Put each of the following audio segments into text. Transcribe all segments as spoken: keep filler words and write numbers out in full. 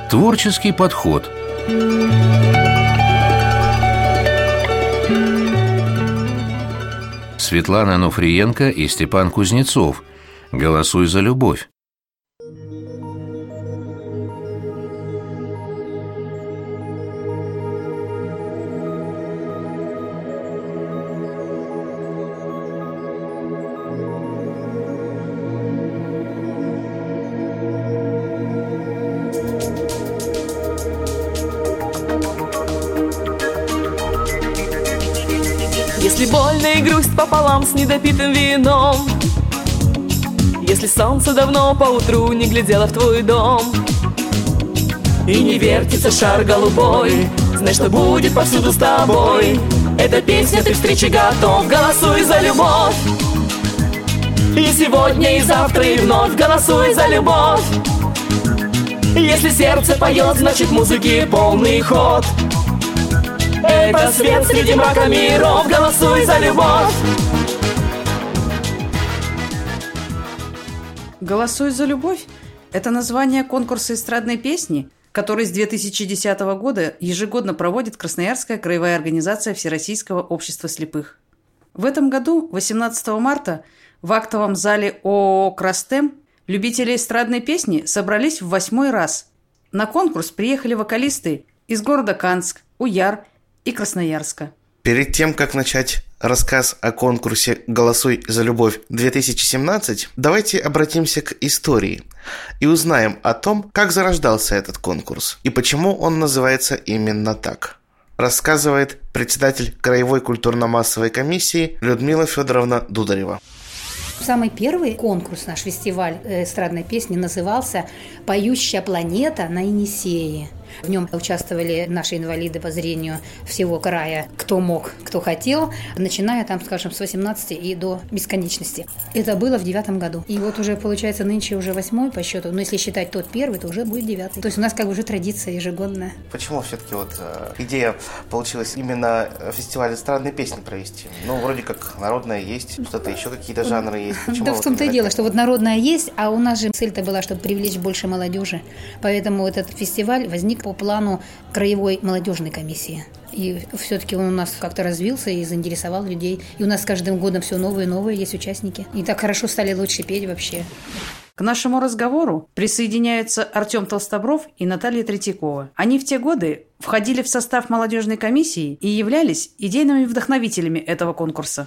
Творческий подход. Светлана Ануфриенко и Степан Кузнецов. «Голосуй за любовь». Если больно и грусть пополам с недопитым вином, если солнце давно поутру не глядело в твой дом, и не вертится шар голубой, знай, что будет повсюду с тобой. Эта песня, ты к встрече готов, голосуй за любовь. И сегодня, и завтра, и вновь голосуй за любовь. Если сердце поет, значит музыки полный ход. Это свет среди мрака миров, голосуй за любовь. «Голосуй за любовь» – это название конкурса эстрадной песни, который с две тысячи десятого года ежегодно проводит Красноярская краевая организация Всероссийского общества слепых. В этом году, восемнадцатого марта, в актовом зале ООО «Крастем» любители эстрадной песни собрались в восьмой раз. На конкурс приехали вокалисты из города Канск, Уяр и Красноярска. Перед тем, как начать рассказ о конкурсе «Голосуй за любовь-две тысячи семнадцать», давайте обратимся к истории и узнаем о том, как зарождался этот конкурс и почему он называется именно так. Рассказывает председатель Краевой культурно-массовой комиссии Людмила Федоровна Дударева. Самый первый конкурс, наш фестиваль эстрадной песни, назывался «Поющая планета на Енисее». В нем участвовали наши инвалиды по зрению всего края, кто мог, кто хотел, начиная там, скажем, с восемнадцати и до бесконечности. Это было в девятом году. И вот уже, получается, нынче уже восьмой по счету, но если считать тот первый, то уже будет девятый. То есть у нас как бы уже традиция ежегодная. Почему все-таки вот э, идея получилась именно фестиваль эстрадной песни провести? Ну, вроде как народная есть, что-то еще, какие-то жанры есть. Почему Да, вот в том-то и именно дело, это? что вот народная есть, а у нас же цель-то была, чтобы привлечь больше молодежи. Поэтому этот фестиваль возник по плану краевой молодежной комиссии. И все-таки он у нас как-то развился и заинтересовал людей. И у нас с каждым годом все новые и новые есть участники. И так хорошо стали лучше петь вообще. К нашему разговору присоединяются Артем Толстобров и Наталья Третьякова. Они в те годы входили в состав молодежной комиссии и являлись идейными вдохновителями этого конкурса.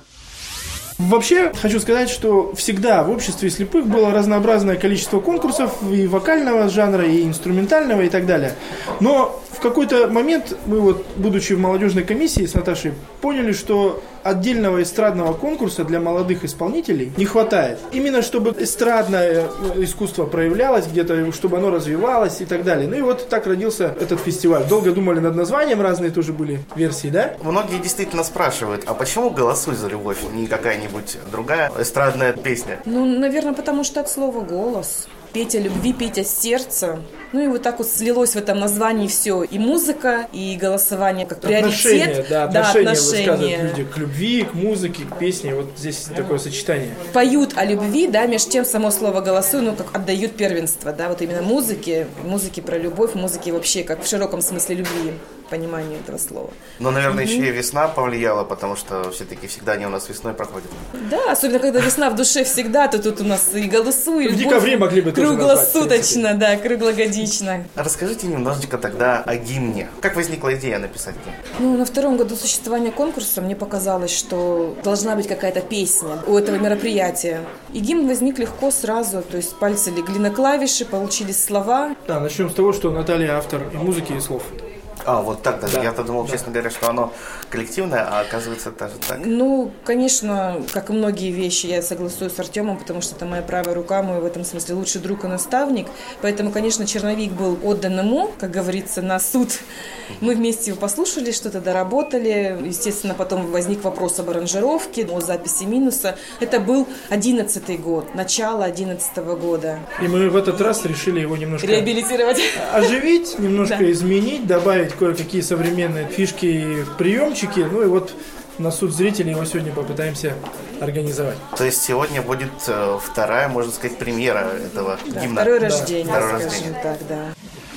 Вообще, хочу сказать, что всегда в обществе слепых было разнообразное количество конкурсов и вокального жанра, и инструментального, и так далее. Но в какой-то момент мы, вот, будучи в молодежной комиссии с Наташей, поняли, что отдельного эстрадного конкурса для молодых исполнителей не хватает. Именно чтобы эстрадное искусство проявлялось где-то, чтобы оно развивалось и так далее. Ну и вот так родился этот фестиваль. Долго думали над названием, разные тоже были версии, да? Многие действительно спрашивают, а почему «Голосуй за любовь», не какая-нибудь другая эстрадная песня? Ну, наверное, потому что от слова «голос». Петь о любви, петь о сердце. Ну и вот так вот слилось в этом названии все. И музыка, и голосование как отношения, приоритет. да, отношения, да, отношения. Высказывают люди к любви, к музыке, к песне. Вот здесь такое сочетание. Поют о любви, да, между тем само слово «голосуй», ну, как отдают первенство, да, вот именно музыке, музыке про любовь, музыке вообще, как в широком смысле любви, пониманию этого слова. Но, наверное, Mm-hmm. еще и весна повлияла, потому что все-таки всегда они у нас весной проходят. Да, особенно когда весна в душе всегда, то тут у нас и «голосуй», и В любовь. декабре могли бы тоже Круглосуточно, да, круглогодично. Расскажите немножечко тогда о гимне. Как возникла идея написать гимн? Ну, на втором году существования конкурса мне показалось, что должна быть какая-то песня у этого мероприятия. И гимн возник легко сразу, то есть пальцы легли на клавиши, получились слова. Да, начнем с того, что Наталья автор и музыки, и слов. А, вот так даже. Да. Я-то думал, Да. честно говоря, что оно коллективное, а оказывается даже так. Ну, конечно, как и многие вещи, я согласуюсь с Артемом, потому что это моя правая рука, мой в этом смысле лучший друг и наставник. Поэтому, конечно, черновик был отдан ему, как говорится, на суд. Мы вместе его послушали, что-то доработали. Естественно, потом возник вопрос об аранжировке, о записи минуса. Это был одиннадцатый год, начало одиннадцатого года. И мы в этот раз решили его немножко Реабилитировать. оживить, немножко Да. изменить, добавить кое-какие современные фишки и приемчики. Ну и вот на суд зрителей его сегодня попытаемся организовать. То есть сегодня будет э, вторая, можно сказать, премьера этого Да, гимна. второе Да. рождение, Второе скажем рождение. так, да.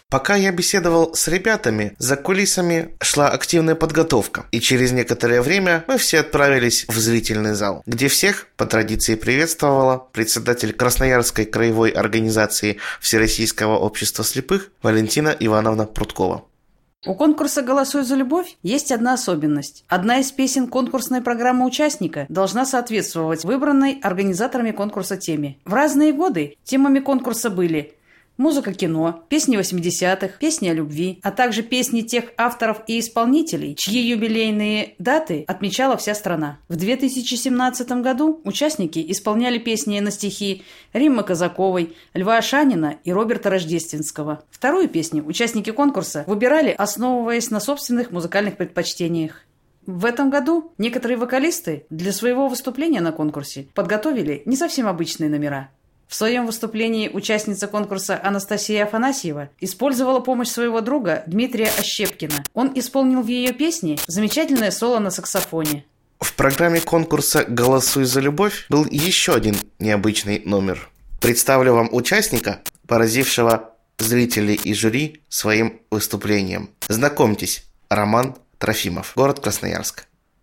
Пока я беседовал с ребятами, за кулисами шла активная подготовка, и через некоторое время мы все отправились в зрительный зал, где всех по традиции приветствовала председатель Красноярской краевой организации Всероссийского общества слепых Валентина Ивановна Прудкова. У конкурса «Голосуй за любовь» есть одна особенность. Одна из песен конкурсной программы участника должна соответствовать выбранной организаторами конкурса теме. В разные годы темами конкурса были музыка кино, песни восьмидесятых, песни о любви, а также песни тех авторов и исполнителей, чьи юбилейные даты отмечала вся страна. В две тысячи семнадцатом году участники исполняли песни на стихи Риммы Казаковой, Льва Ашанина и Роберта Рождественского. Вторую песню участники конкурса выбирали, основываясь на собственных музыкальных предпочтениях. В этом году некоторые вокалисты для своего выступления на конкурсе подготовили не совсем обычные номера. В своем выступлении участница конкурса Анастасия Афанасьева использовала помощь своего друга Дмитрия Ощепкина. Он исполнил в ее песне замечательное соло на саксофоне. В программе конкурса «Голосуй за любовь» был еще один необычный номер. Представлю вам участника, поразившего зрителей и жюри своим выступлением. Знакомьтесь, Роман Трофимов, город Красноярск.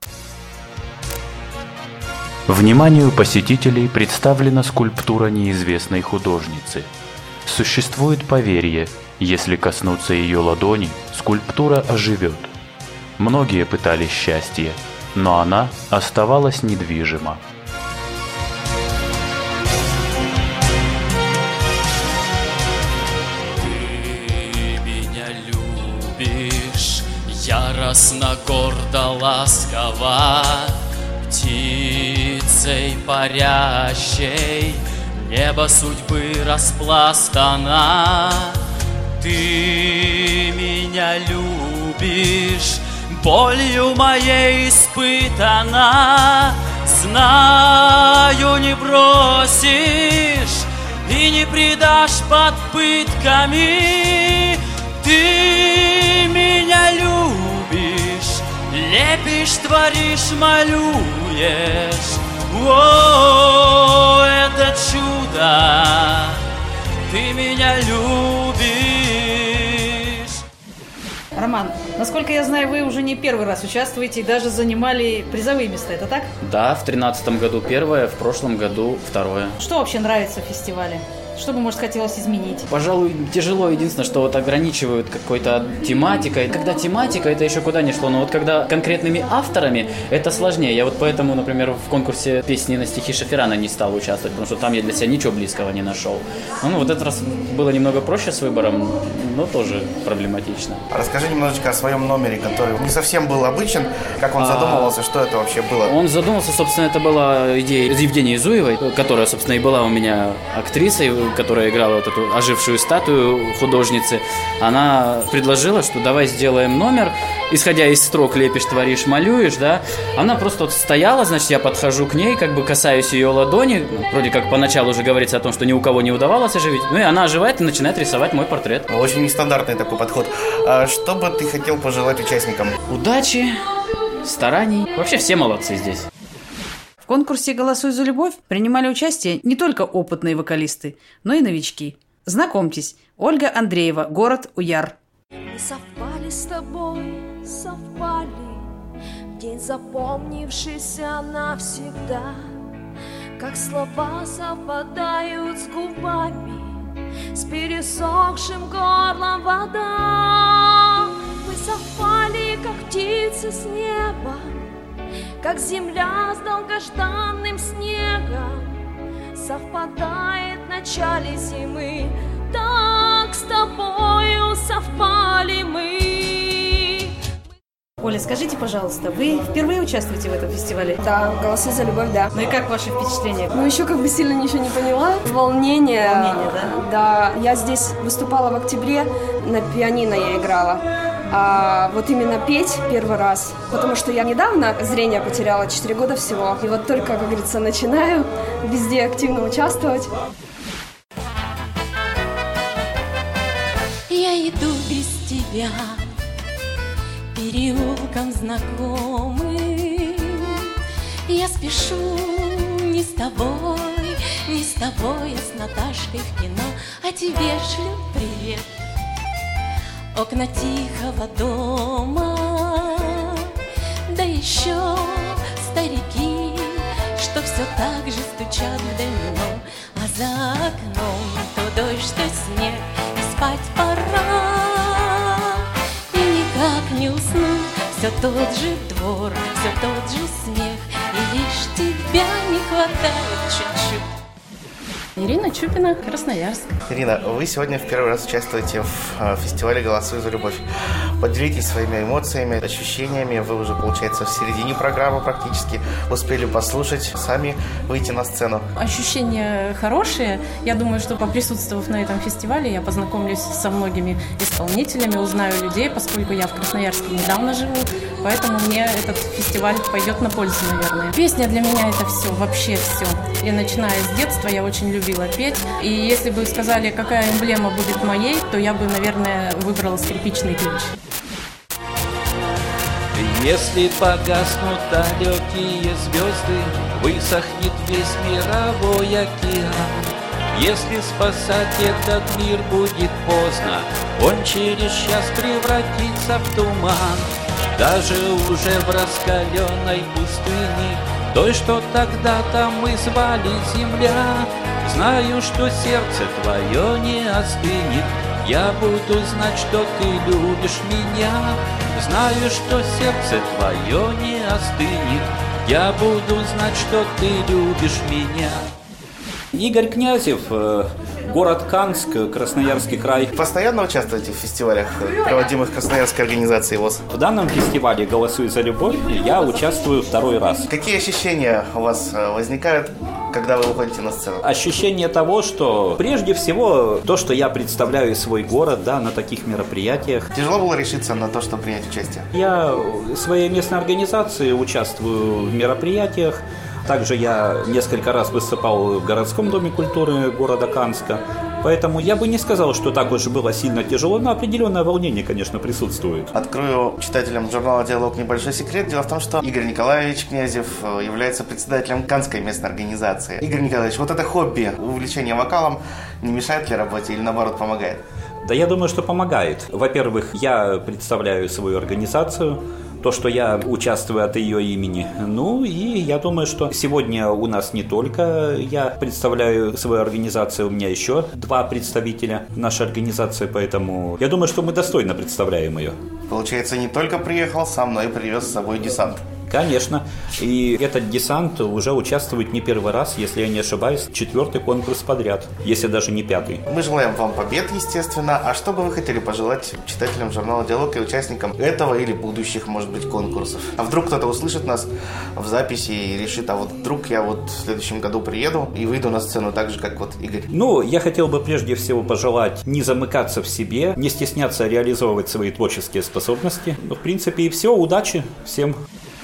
Вниманию посетителей представлена скульптура неизвестной художницы. Существует поверье, если коснуться ее ладони, скульптура оживет. Многие пытались счастье, но она оставалась недвижима. Ты меня любишь, яростно, гордо, ласково, птицей парящей, небо судьбы распластано. Ты меня любишь, болью моей испытана. Знаю, не бросишь и не предашь под пытками. Ты меня любишь, лепишь, творишь, малюешь. О, это чудо, ты меня любишь. Роман, насколько я знаю, вы уже не первый раз участвуете и даже занимали призовые места, это так? Да, в тринадцатом году первое, в прошлом году второе. Что вообще нравится в фестивале? Что бы, может, хотелось изменить? Пожалуй, тяжело. Единственное, что вот ограничивают какой-то тематикой. Когда тематика, это еще куда ни шло. Но вот когда конкретными авторами, это сложнее. Я вот поэтому, например, в конкурсе песни на стихи Шаферана не стал участвовать, потому что там я для себя ничего близкого не нашел. Ну, вот этот раз было немного проще с выбором, но тоже проблематично. Расскажи немножечко о своем номере, который не совсем был обычен. Как он задумывался, что это вообще было? Он задумался, собственно, это была идея Евгении Зуевой, которая, собственно, и была у меня актрисой, которая играла вот эту ожившую статую художницы. Она предложила, что давай сделаем номер, исходя из строк «лепишь, творишь, малюешь», да. Она просто вот стояла, значит, я подхожу к ней, как бы касаюсь ее ладони, вроде как поначалу уже говорится о том, что ни у кого не удавалось оживить, ну и она оживает и начинает рисовать мой портрет. Очень нестандартный такой подход. А что бы ты хотел пожелать участникам? Удачи, стараний. Вообще все молодцы здесь. В конкурсе «Голосуй за любовь» принимали участие не только опытные вокалисты, но и новички. Знакомьтесь, Ольга Андреева, город Уяр. Мы совпали с тобой, совпали, день запомнившийся навсегда, как слова совпадают с губами, с пересохшим горлом вода. Мы совпали, как птицы с неба, как земля с долгожданным снегом. Совпадает в начале зимы, так с тобою совпали мы. Оля, скажите, пожалуйста, вы впервые участвуете в этом фестивале? Да, «Голосуй за любовь», да. Ну и как ваши впечатления? Ну еще как бы сильно ничего не поняла. Волнение. Волнение, да? Да, я здесь выступала в октябре, на пианино я играла. А вот именно петь первый раз, потому что я недавно зрение потеряла, четыре года всего. И вот только, как говорится, начинаю везде активно участвовать. Я иду без тебя переулком знакомым. Я спешу не с тобой, не с тобой, а с Наташкой в кино. А тебе шлю привет. окна тихого дома, да еще старики, что все так же стучат в домино, а за окном то дождь, то снег, и спать пора, и никак не уснуть. Все тот же двор, все тот же смех, и лишь тебя не хватает чуть-чуть. Ирина Чупина, Красноярск. Ирина, вы сегодня в первый раз участвуете в фестивале «Голосуй за любовь». Поделитесь своими эмоциями, ощущениями. Вы уже, получается, в середине программы практически успели послушать, сами выйти на сцену. Ощущения хорошие. Я думаю, что поприсутствовав на этом фестивале, я познакомлюсь со многими исполнителями, узнаю людей, поскольку я в Красноярске недавно живу. Поэтому мне этот фестиваль пойдет на пользу, наверное. Песня для меня это все, вообще все. И начиная с детства я очень любила петь. И если бы сказали, какая эмблема будет моей, то я бы, наверное, выбрала скрипичный ключ. Если погаснут далекие звезды, высохнет весь мировой океан. Если спасать этот мир будет поздно, он через час превратится в туман. Даже уже в раскаленной пустыне, той, что тогда-то мы звали Земля, знаю, что сердце твое не остынет. Я буду знать, что ты любишь меня. Знаю, что сердце твое не остынет. Я буду знать, что ты любишь меня. Игорь Князев, город Канск, Красноярский край. Постоянно участвуете в фестивалях, проводимых Красноярской организацией ВОС? В данном фестивале «Голосуй за любовь» я участвую второй раз. Какие ощущения у вас возникают, когда вы выходите на сцену? Ощущение того, что прежде всего то, что я представляю свой город, да, на таких мероприятиях. Тяжело было решиться на то, чтобы принять участие? Я в своей местной организации участвую в мероприятиях. Также я несколько раз выступал в городском доме культуры города Канска. Поэтому я бы не сказал, что так уж было сильно тяжело, но определенное волнение, конечно, присутствует. Открою читателям журнала «Диалог» небольшой секрет. Дело в том, что Игорь Николаевич Князев является председателем Канской местной организации. Игорь Николаевич, вот это хобби, увлечение вокалом, не мешает ли работе или наоборот помогает? Да я думаю, что помогает. Во-первых, я представляю свою организацию, то, что я участвую от ее имени. Ну и я думаю, что сегодня у нас не только я представляю свою организацию, у меня еще два представителя нашей организации, поэтому я думаю, что мы достойно представляем ее. Получается, не только приехал сам, но и привез с собой десант. Конечно. И этот десант уже участвует не первый раз, если я не ошибаюсь, четвертый конкурс подряд, если даже не пятый. Мы желаем вам побед, естественно. А что бы вы хотели пожелать читателям журнала «Диалог» и участникам этого или будущих, может быть, конкурсов? А вдруг кто-то услышит нас в записи и решит, а вот вдруг я вот в следующем году приеду и выйду на сцену так же, как вот Игорь? Ну, я хотел бы прежде всего пожелать не замыкаться в себе, не стесняться реализовывать свои творческие способности. Ну, в принципе, и все. Удачи всем!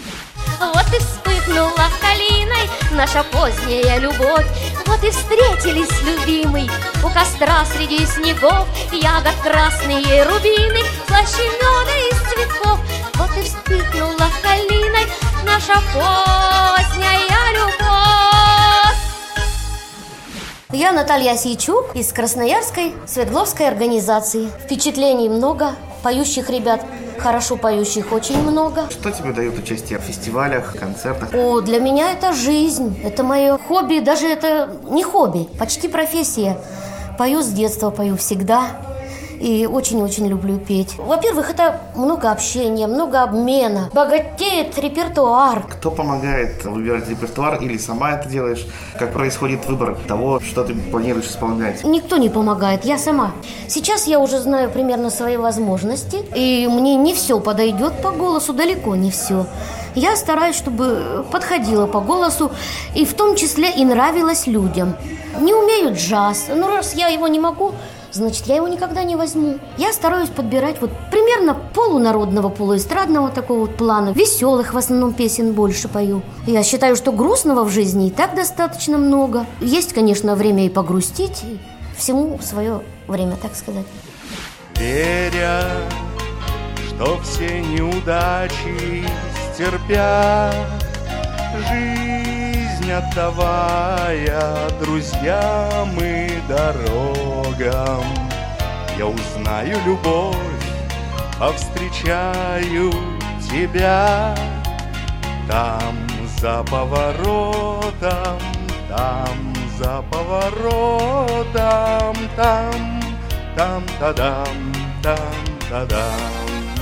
Вот и вспыхнула калиной наша поздняя любовь. Вот и встретились, любимый, у костра среди снегов. Ягод красные рубины, слаще меда из цветков. Вот и вспыхнула калиной наша поздняя любовь. Я Наталья Осейчук из Красноярской Свердловской организации. Впечатлений много, поющих ребят, хорошо поющих очень много. Что тебе дает участие в фестивалях, концертах? О, для меня это жизнь, это мое хобби, даже это не хобби, почти профессия. Пою с детства, пою всегда. И очень-очень люблю петь. Во-первых, это много общения, много обмена. Богатеет репертуар. Кто помогает выбирать репертуар или сама это делаешь? Как происходит выбор того, что ты планируешь исполнять? Никто не помогает, я сама. Сейчас я уже знаю примерно свои возможности. И мне не все подойдет по голосу, далеко не все. Я стараюсь, чтобы подходило по голосу, и в том числе и нравилось людям. Не умею джаз, ну раз я его не могу, значит, я его никогда не возьму. Я стараюсь подбирать вот примерно полународного, полуэстрадного такого вот плана. Веселых в основном песен больше пою. Я считаю, что грустного в жизни и так достаточно много. Есть, конечно, время и погрустить, и всему свое время, так сказать. Веря, что все неудачи стерпят, жизнь отдавая друзьям и дорогам, я узнаю любовь повстречаю тебя. Там за поворотом, там за поворотом, там, там-та-дам, там-та-дам.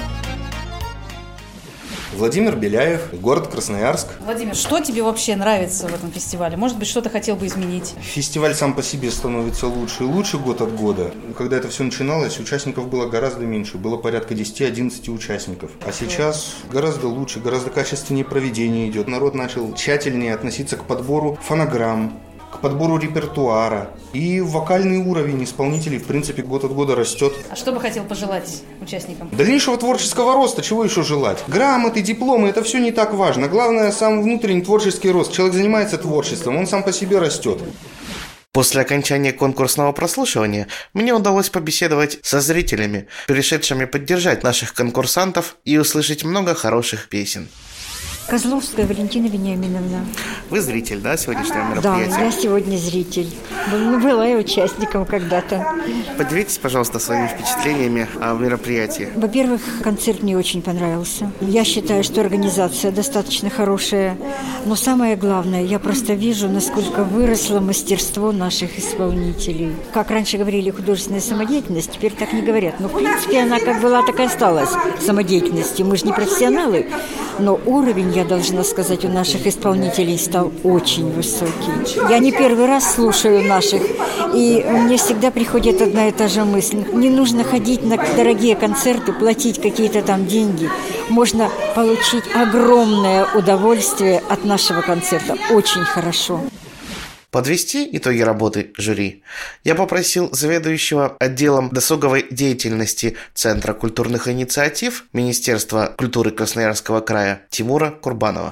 Владимир Беляев, город Красноярск. Владимир, что тебе вообще нравится в этом фестивале? Может быть, что-то хотел бы изменить? Фестиваль сам по себе становится лучше и лучше год от года. Когда это все начиналось, участников было гораздо меньше. Было порядка десять-одиннадцать участников. А сейчас гораздо лучше, гораздо качественнее проведение идет. Народ начал тщательнее относиться к подбору фонограмм, к подбору репертуара. И вокальный уровень исполнителей, в принципе, год от года растет. А что бы хотел пожелать участникам? Дальнейшего творческого роста, чего еще желать? Грамоты, дипломы, это все не так важно. Главное, сам внутренний творческий рост. Человек занимается творчеством, он сам по себе растет. После окончания конкурсного прослушивания мне удалось побеседовать со зрителями, пришедшими поддержать наших конкурсантов и услышать много хороших песен. Козловская Валентина Вениаминовна. Вы зритель, да, сегодняшнего мероприятия? Да, я сегодня зритель. Была я участником когда-то. Поделитесь, пожалуйста, своими впечатлениями о мероприятии. Во-первых, концерт мне очень понравился. Я считаю, что организация достаточно хорошая. Но самое главное, я просто вижу, насколько выросло мастерство наших исполнителей. Как раньше говорили, художественная самодеятельность, теперь так не говорят. Но, в принципе, она как была, так и осталась самодеятельностью. Мы же не профессионалы. Но уровень, я должна сказать, у наших исполнителей стал очень высокий. Я не первый раз слушаю наших, и мне всегда приходит одна и та же мысль. Не нужно ходить на дорогие концерты, платить какие-то там деньги. Можно получить огромное удовольствие от нашего концерта. Очень хорошо. Подвести итоги работы жюри я попросил заведующего отделом досуговой деятельности Центра культурных инициатив Министерства культуры Красноярского края Тимура Курбанова.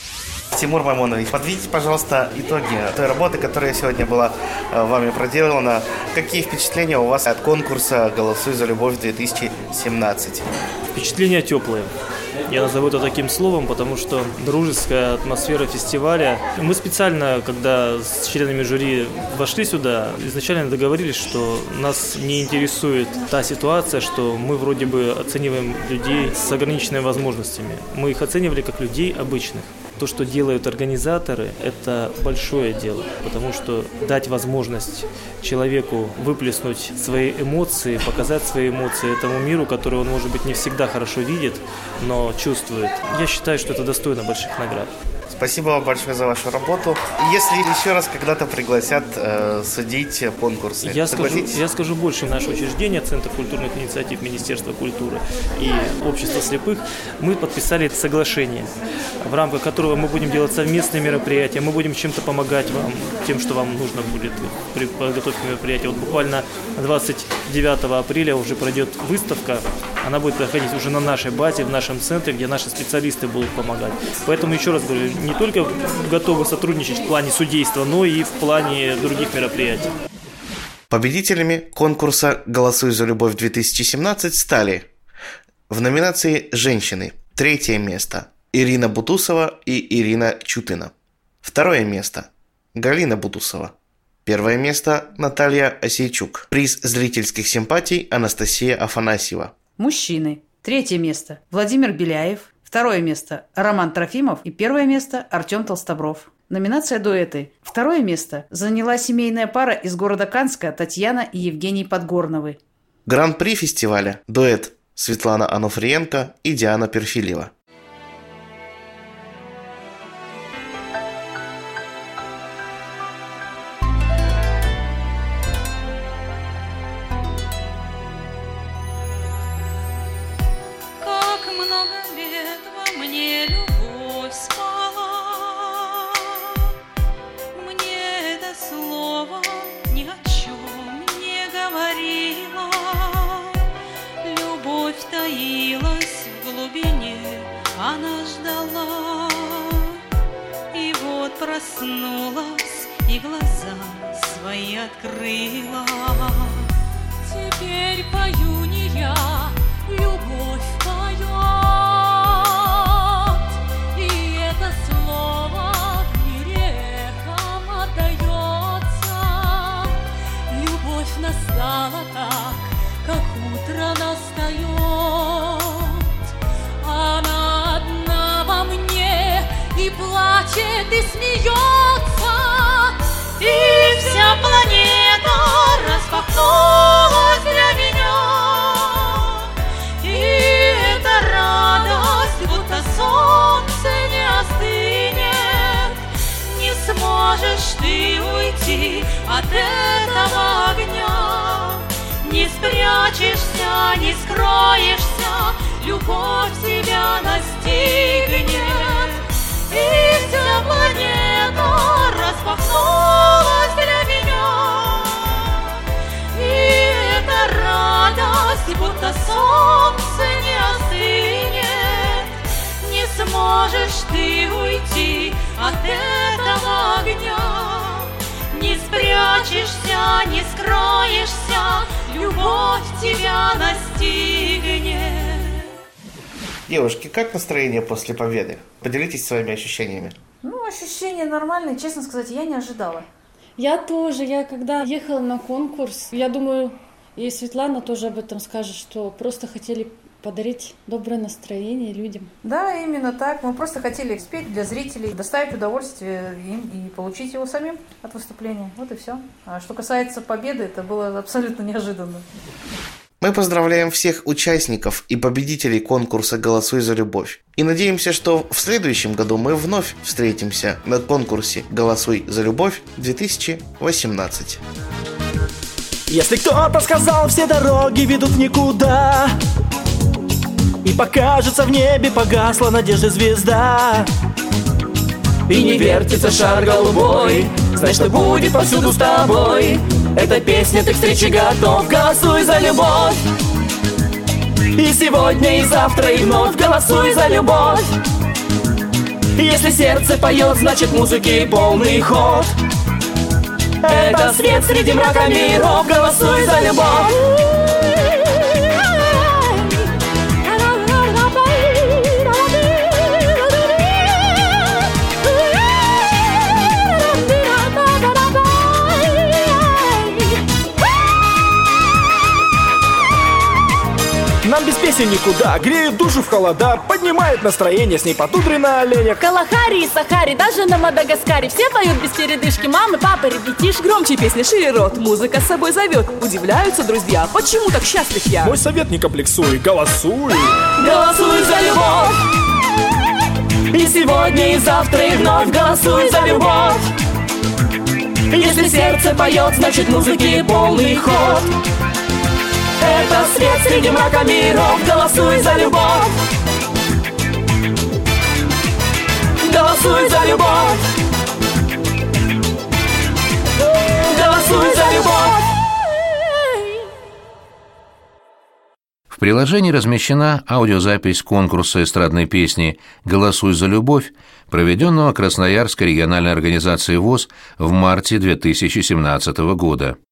Тимур Мамонович, подведите, пожалуйста, итоги той работы, которая сегодня была вами проделана. Какие впечатления у вас от конкурса «Голосуй за любовь-две тысячи семнадцать»? Впечатления теплые. Я назову это таким словом, потому что дружеская атмосфера фестиваля. Мы специально, когда с членами жюри вошли сюда, изначально договорились, что нас не интересует та ситуация, что мы вроде бы оцениваем людей с ограниченными возможностями. Мы их оценивали как людей обычных. То, что делают организаторы, это большое дело, потому что дать возможность человеку выплеснуть свои эмоции, показать свои эмоции этому миру, который он, может быть, не всегда хорошо видит, но чувствует. Я считаю, что это достойно больших наград. Спасибо вам большое за вашу работу. Если еще раз когда-то пригласят э, судить конкурсы, я скажу, я скажу больше. Наше учреждение, Центр культурных инициатив Министерства культуры и Общество слепых, мы подписали соглашение, в рамках которого мы будем делать совместные мероприятия, мы будем чем-то помогать вам, тем, что вам нужно будет при подготовке мероприятия. Вот буквально двадцать девятого апреля уже пройдет выставка, она будет проходить уже на нашей базе, в нашем центре, где наши специалисты будут помогать. Поэтому еще раз говорю, не только готовы сотрудничать в плане судейства, но и в плане других мероприятий. Победителями конкурса «Голосуй за любовь-две тысячи семнадцать» стали в номинации «Женщины» третье место Ирина Бутусова и Ирина Чупина. Второе место Галина Бутусова. Первое место Наталья Осейчук. Приз зрительских симпатий Анастасия Афанасьева. Мужчины. Третье место Владимир Беляев. Второе место Роман Трофимов и первое место Артем Толстобров. Номинация «Дуэты». Второе место заняла семейная пара из города Канска Татьяна и Евгений Подгорновы. Гран-при фестиваля дуэт Светлана Ануфриенко и Диана Перфильева. Таилась в глубине, она ждала, и вот проснулась, и глаза свои открыла. Теперь пою не я, любовь поет, и это слово в мире эхом отдается. Любовь настала так, как утро настает. свет и смеется, и вся планета распахнулась для меня. И эта радость, будто солнце не остынет, не сможешь ты уйти от этого огня. Не спрячешься, не скроешься, любовь тебя настигнет. И вся планета распахнулась для меня. И эта радость, будто солнце не остынет, не сможешь ты уйти от этого огня. Не спрячешься, не скроешься, любовь тебя настигнет. Девушки, как настроение после победы? Поделитесь своими ощущениями. Ну, ощущения нормальные, честно сказать, я не ожидала. Я тоже, я когда ехала на конкурс, я думаю, и Светлана тоже об этом скажет, что просто хотели подарить доброе настроение людям. Да, именно так. Мы просто хотели спеть для зрителей, доставить удовольствие им и получить его самим от выступления. Вот и все. А что касается победы, это было абсолютно неожиданно. Мы поздравляем всех участников и победителей конкурса «Голосуй за любовь». И надеемся, что в следующем году мы вновь встретимся на конкурсе «Голосуй за любовь-две тысячи восемнадцать». Если кто-то сказал, все дороги ведут в никуда, и покажется в небе погасла надежды звезда, и не вертится шар голубой, знай, что будет повсюду с тобой. Эта песня, ты к встрече готов, голосуй за любовь. И сегодня, и завтра, и вновь голосуй за любовь. Если сердце поет, значит музыки полный ход. Это свет среди мрака миров, голосуй за любовь. Нам без песен никуда, греет душу в холода, поднимает настроение, с ней по тундре на оленях. В Калахари и Сахаре, даже на Мадагаскаре все поют без передышки, мамы, папы, ребятиш. Громче песня, шире рот, музыка с собой зовет. Удивляются друзья, почему так счастлив я? Мой совет, не комплексуй, голосуй. Голосуй за любовь. И сегодня, и завтра, и вновь голосуй за любовь. Если сердце поет, значит музыки полный ход. Это свет среди мрака миров, голосуй за любовь. Голосуй за любовь. Голосуй за любовь. В приложении размещена аудиозапись конкурса эстрадной песни «Голосуй за любовь», проведенного Красноярской региональной организацией ВОС в марте две тысячи семнадцатого года.